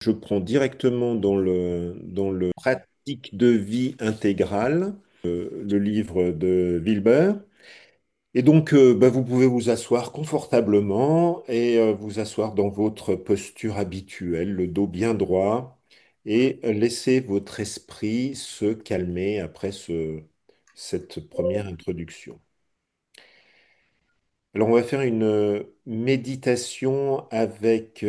Je prends directement dans le pratique de vie intégrale, le livre de Wilber. Et donc, vous pouvez vous asseoir confortablement et vous asseoir dans votre posture habituelle, le dos bien droit, et laisser votre esprit se calmer après cette première introduction. Alors, on va faire une méditation avec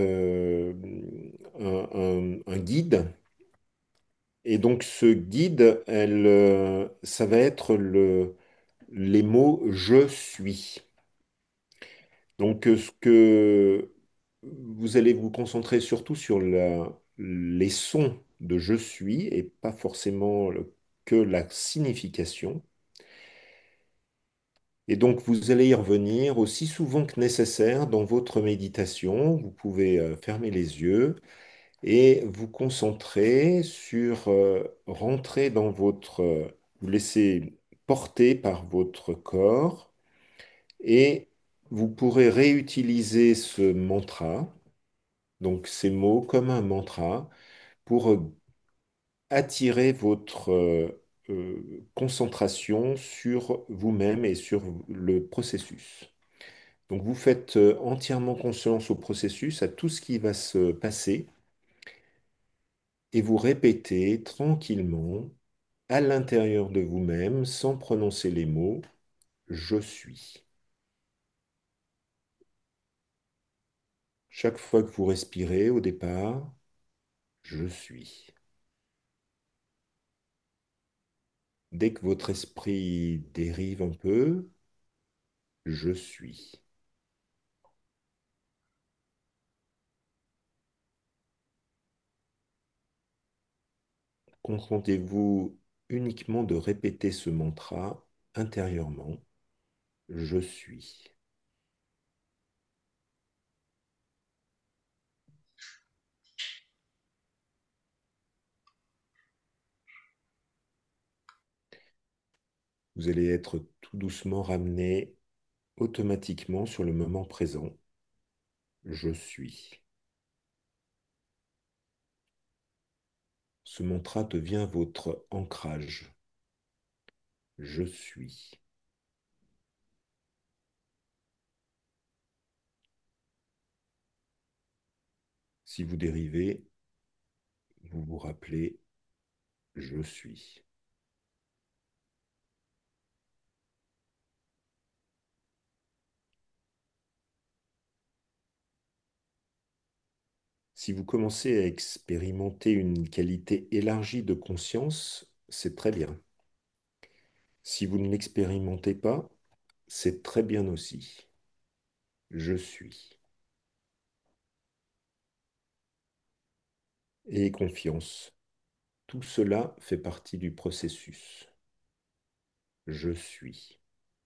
un guide. Et donc ce guide, ça va être les mots je suis. Donc ce que vous allez vous concentrer surtout sur les sons de je suis et pas forcément que la signification. Et donc vous allez y revenir aussi souvent que nécessaire dans votre méditation. Vous pouvez fermer les yeux et vous concentrer sur rentrer dans vous laisser porter par votre corps et vous pourrez réutiliser ce mantra, donc ces mots comme un mantra, pour attirer votre concentration sur vous-même et sur le processus. Donc vous faites entièrement conscience au processus, à tout ce qui va se passer, et vous répétez tranquillement à l'intérieur de vous-même, sans prononcer les mots, je suis. Chaque fois que vous respirez au départ, je suis. Dès que votre esprit dérive un peu, je suis. Contentez-vous uniquement de répéter ce mantra intérieurement, je suis. Vous allez être tout doucement ramené automatiquement sur le moment présent, je suis. Ce mantra devient votre ancrage, je suis. Si vous dérivez, vous vous rappelez, je suis. Si vous commencez à expérimenter une qualité élargie de conscience, c'est très bien. Si vous ne l'expérimentez pas, c'est très bien aussi. Je suis. Ayez confiance. Tout cela fait partie du processus. Je suis.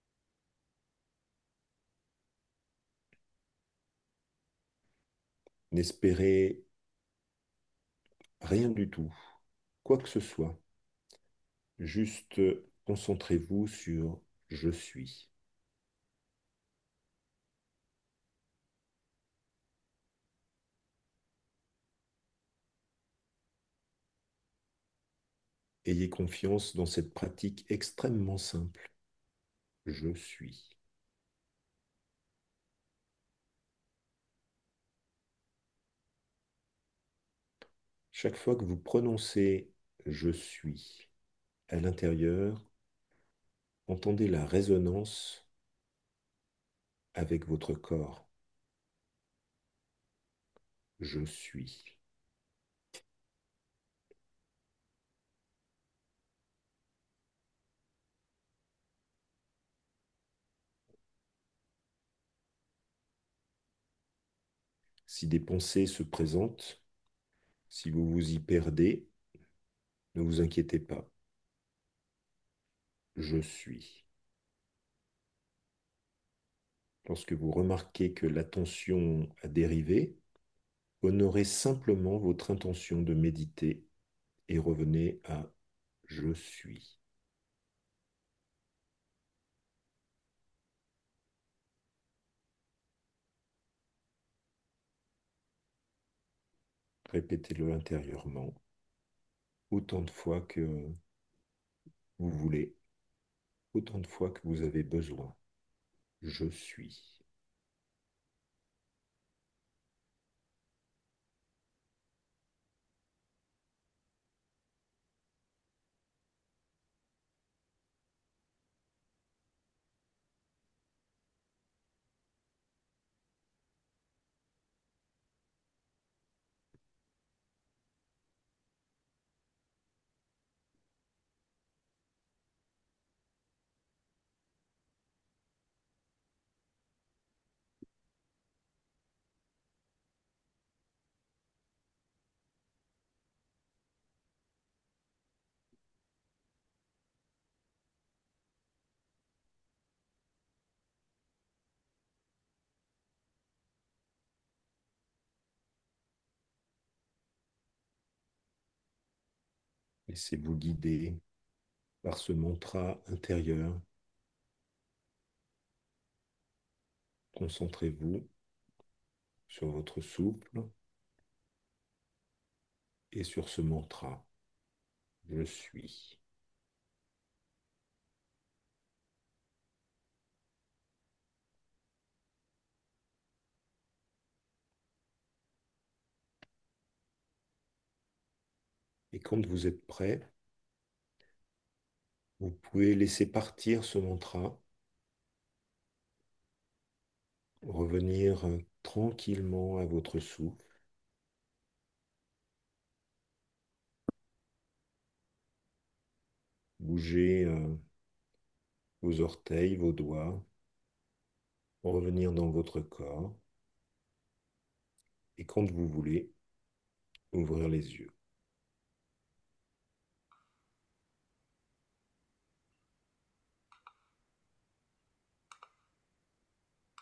N'espérez rien du tout, quoi que ce soit. Juste concentrez-vous sur je suis. Ayez confiance dans cette pratique extrêmement simple. Je suis. Chaque fois que vous prononcez je suis à l'intérieur, entendez la résonance avec votre corps. Je suis. Si des pensées se présentent, si vous vous y perdez, ne vous inquiétez pas. Je suis. Lorsque vous remarquez que l'attention a dérivé, honorez simplement votre intention de méditer et revenez à je suis. Répétez-le intérieurement autant de fois que vous voulez, autant de fois que vous avez besoin. Je suis. Laissez-vous guider par ce mantra intérieur. Concentrez-vous sur votre souffle et sur ce mantra. Je suis. Et quand vous êtes prêt, vous pouvez laisser partir ce mantra, revenir tranquillement à votre souffle, bouger vos orteils, vos doigts, revenir dans votre corps et quand vous voulez, ouvrir les yeux.